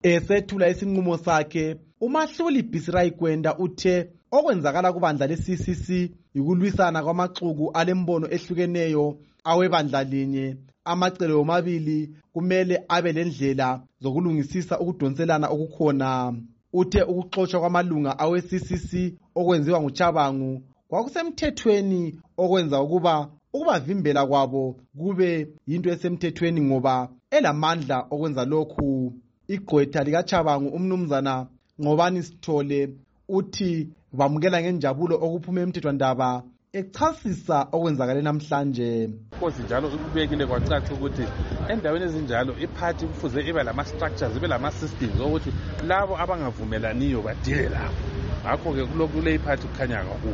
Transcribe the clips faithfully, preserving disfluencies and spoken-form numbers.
Esethula isinqumo sakhe, uMahluli Bisirai Gwenda uthe okwenzakala kubandla le-C C C yikulwisana kwamaxuku alembono ehlukeneyo awebandla linye. Amacele omabili kumele abe lendlela zokulungisisa ukudonselana okukhona. Uthe ukuxoshwa kwamalunga awe-C C C okwenziwa nguChabangu kwakusemthethweni, okwenza ukuba ukubavimbela kwabo kube yinto esemthethweni ngoba elamandla okwenza lokhu. Igqwetha likaChabangu umnumzana Ngobani Sithole uthi bamukela ngenjabulo okuphuma emthethwandaba, echasisa okwenzakale namhlanje. Konke njalo kubekile kwacaca ukuthi endaweni ezinjalo iphathi kufuze ibe lama structures, ibe lama systems ukuthi labo abangavumelaniyo badile labo. Ngakho ke kule iphathi kukhanya kakhulu.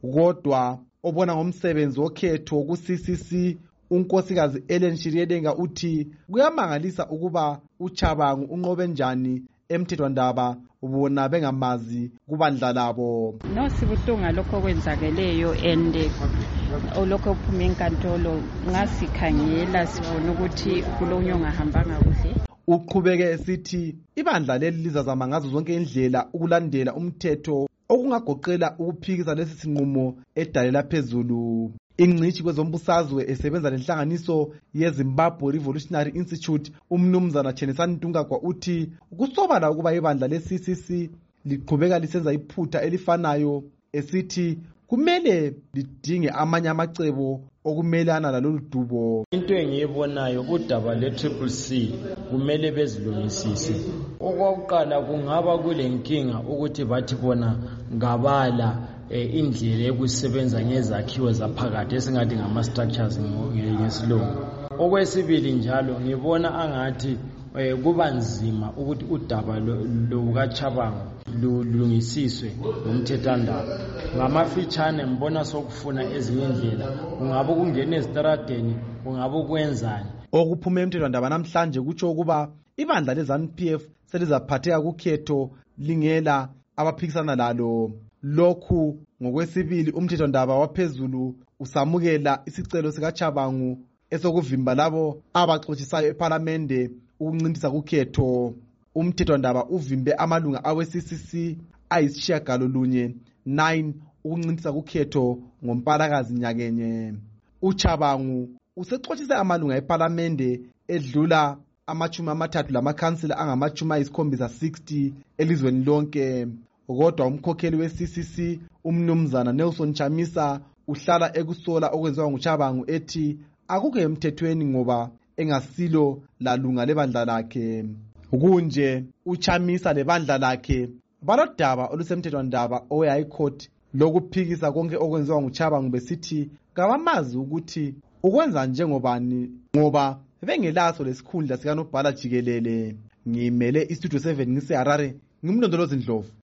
Kodwa obona ngomsebenzi wokhetho ku-C C C unkosikazi Ellen Shiryedenga uthi kuyamangalisa ukuba uChabangu unqobe njani emthethwandaba ubona bengamazi kubandla labo. No sibuhlunga lokho kwenzakeleyo and olokho kuphuma enkantolo ngasikhangela sibona ukuthi kulonyo ongahambanga kuhle. Uqhubeke esithi ibandla leli lizazama ngazo zonke indlela ukulandela umthetho okungagoqela ukuphikisa lesi sinqumo edalela phezulu. Ingcitshi kwezombusazwe esebenza lenhlanganiso yeZimbabwe Revolutionary Institute umnumzana Chenisani Ntungagwa uthi kusobala ukuba ibandla le-C C C liqhubeka lisenza iphutha elifanayo, esithi kumele lidinge amanye amacebo okumelana lalolu dubo. Into engiyibonayo udaba le-Triple C kumele bezilungisise. Okwakuqala kungaba kule nkinga ukuthi bathi bona ngabala indlela yokusebenza ngezakhiwo zaphakathi esingathi ngama-structures ngesilungu. Okwesibili njalo ngibona angathi kuba nzima ukuthi udaba lukaChabangu lulungisiswe ngomthethwandaba. Ngamafitshane ngibona sokufuna ezinye indlela, kungabe kungena ezitaradeni, kungabe kwenzani. Okuphuma emthethwandaba namhlanje kutsho ukuba ibandla le-ZANU P F selizaphatheka kukhetho lingela abaphikisana lalo. Lokhu ngokwesibili umthethwandaba waphezulu usamukela isicelo sikaChabangu esokuvimba labo abaxotshisayo eParliament ukuncintisa kukhetho. Umthethwandaba uvimbe amalunga awe-C C C ayisishiyagalolunye nine ukuncintisa kukhetho ngoMpalakazi nyakenye. uChabangu usexotshiswe amalunga eParliament edlula amachumi amathathu lamakhansila angamachumi ayisikhombisa sixty elizweni lonke. Kodwa umkhokheli we-C C C umnumzana Nelson Chamisa uhlala ekusola okwenziwa nguChabangu ethi akukho emthethweni ngoba engasilo lalunga lebandla lakhe. Kunje uChamisa lebandla lakhe balodaba olusemthethwandaba owe-High Court lokuphikisa konke okwenziwa nguChabangu besithi kabamazi ukuthi ukwenza njengobani ngoba bengelaso lesikhundla sikanobhala jikelele. Ngimele iStudio seven ngise Harare, ngimlondolozi Ndlovu.